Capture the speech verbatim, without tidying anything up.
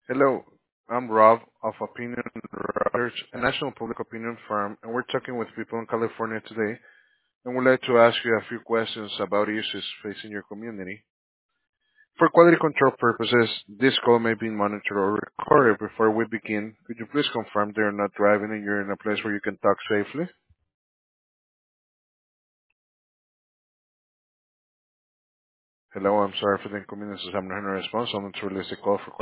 Hello, I'm Rob of Opinion Research, a national public opinion firm, and we're talking with people in California today, and we'd like to ask you a few questions about issues facing your community. For quality control purposes, this call may be monitored or recorded. Before we begin, could you please confirm that you're not driving and you're in a place where you can talk safely? Hello, I'm sorry for the inconveniences. I'm not going to respond, so I'm going to release the call for